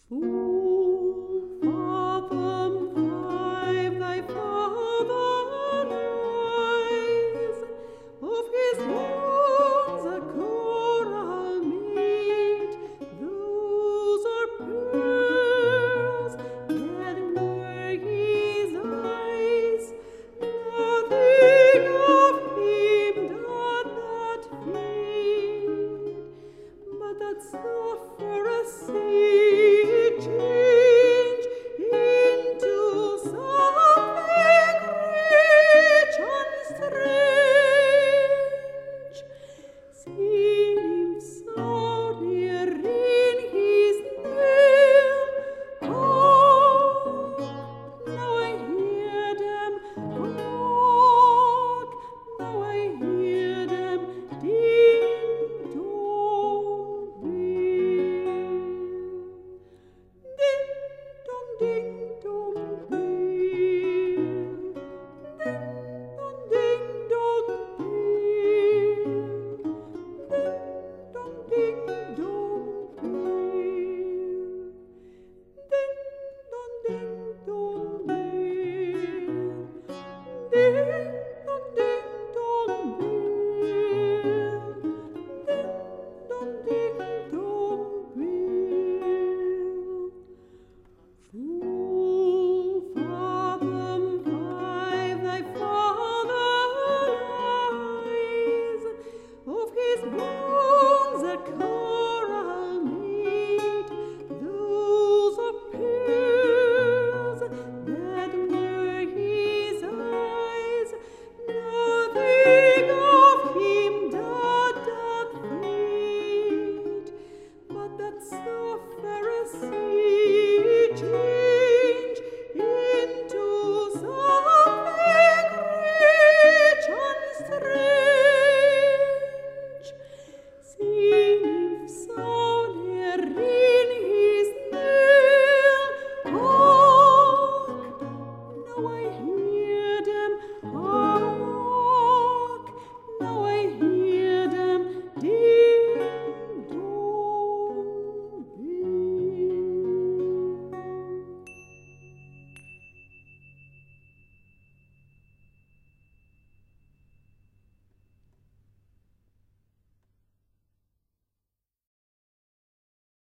So far from thy father lies, of his bones a coral meet. Those are pearls, then were his eyes. Nothing of him doth that fade, but that suffer a siege.